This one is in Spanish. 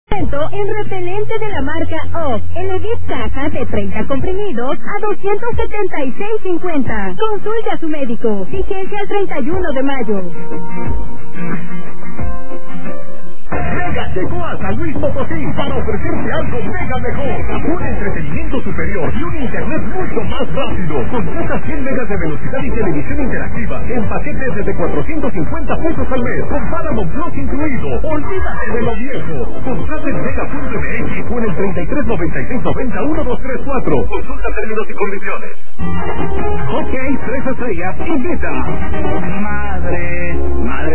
En repelente de la marca OFF, Elevit caja de 30 comprimidos a 276.50. Consulte a su médico. Vigencia el 31 de mayo. Mega llegó a San Luis Potosí para ofrecerte algo mega mejor. Un entretenimiento superior y un internet mucho más rápido. Contrata 100 megas de velocidad y televisión interactiva en paquetes desde 450 pesos al mes, con Paramount Plus incluido. Olvídate de lo viejo. Contrata en Mega.mx o en el 3396901234. Consulta términos y condiciones. Ok, 3 estrellas, invita. Madre